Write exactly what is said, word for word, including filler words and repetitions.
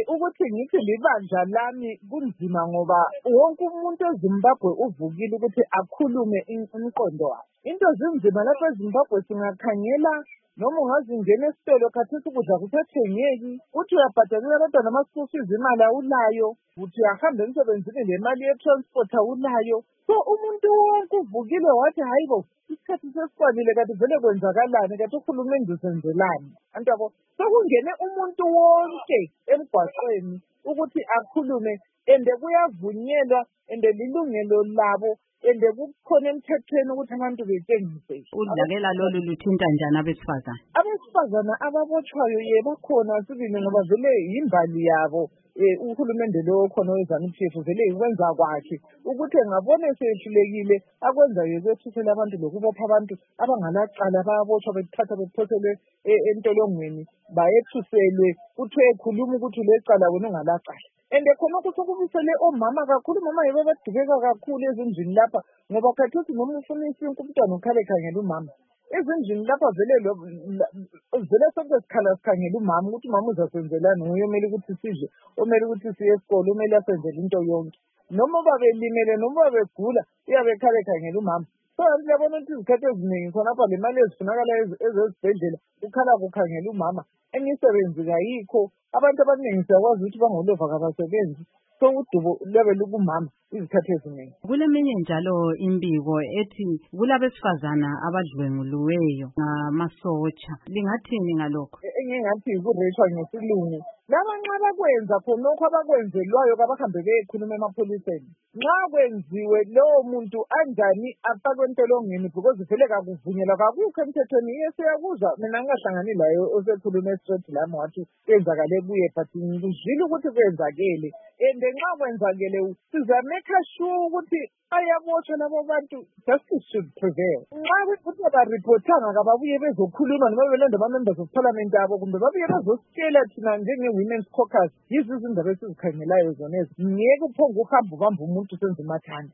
ukuthi ngithi libandla lami kunzima ngoba wonke umuntu eZimbabwe uvukile ukuthi akhulume umqondo wakhe. Into zinzima lapha eZimbabwe singakhangela noma ungazingena esitolo khathesi ukudla kusathengeki, uthi uyabhadalela abantwana ama-school fees imali awulayo, uthi uyahamba emsebenzini nemali ye-transport awulayo. So umuntu wonke uvukile wathi hayi bo, isikhathi sesifanele kanti vele kwenzakalani kanti uhulumende usenzelani. Antwabo sokungene umuntu wonke emgwaqweni ukuthi akhulume ende kuyavunyelwa ende lilungelo labo ende kukhona emthethweni ukuthi abantu betshengise. Udlakela lolu luthinta njani abesifazane? Abesifazane ababotshwayo ye bakhona sibili ngoba vele yimbali yabo. Eh uhulumende lo khona wezanu-P F vele ikwenza kwakhe ukuthi engabona esehlulekile akwenza yekuthuthela abantu lokubopha abantu abangalacala bayabotshwa bethatha bephoselwe entolongweni bayethuselwe kuthiwe ekhuluma ukuthi lecala wena ungalacala. Ende khona kusokubisele omama kakhulu umama yebo badubeka kakhulu ezindlini lapha ngoba khathesi noma ufuna isinto umntwana ukhale khangela umama. Ezindlini lapha vele lo vele sonke sikhala sikhangela umama ukuthi umama uzasenzelani nguye omele ukuthi sidle omele ukuthi siye esikole omele asenzele into yonke noma babelimele noma begula uyabe ekhale khangela umama. So ngiyabona ukuthi izikhathi eziningi khona lapha le mali ezifunakala ezesibhedlela ukhala kukhangela umama emisebenzi kayikho abantu abaningi siyakwazi ukuthi bangolova kabasebenzi so udubo lebe lukumama izikhathi eziningi. Kuleminye njalo imbiko ethi kulabesifazana abadlwenguluweyo ngamasotsha, lingathini ngalokho? Engingathi kureshwa ngesilungu laba nxa bakwenza khonokho abakwenzelwayo kabahambe beyekhuluma emapholiseni. Nxa kwenziwe lowo muntu anjani afakwe entolongweni because vele kakuvunyelwa kakukho emthethweni. Yesiyakuzwa mina ngingahlangani laye osekhuluma estraight lami wathi kwenzakale kuye but ngizwile ukuthi kwenzakele ende nxa kwenzakele sizameka sure ukuthi ayabotshwa labo bantu, justice should prevail. Nxa ukuthi abaripotanga kababuye bezokhuluma noma belanda ama-members of parliament abo kumbe babuye bezositshela thina njenge-women's caucus yizo izindaba esizikhangelayo zonezi. Ngeke uphonge uhambe ubamba umuntu senze umathanda.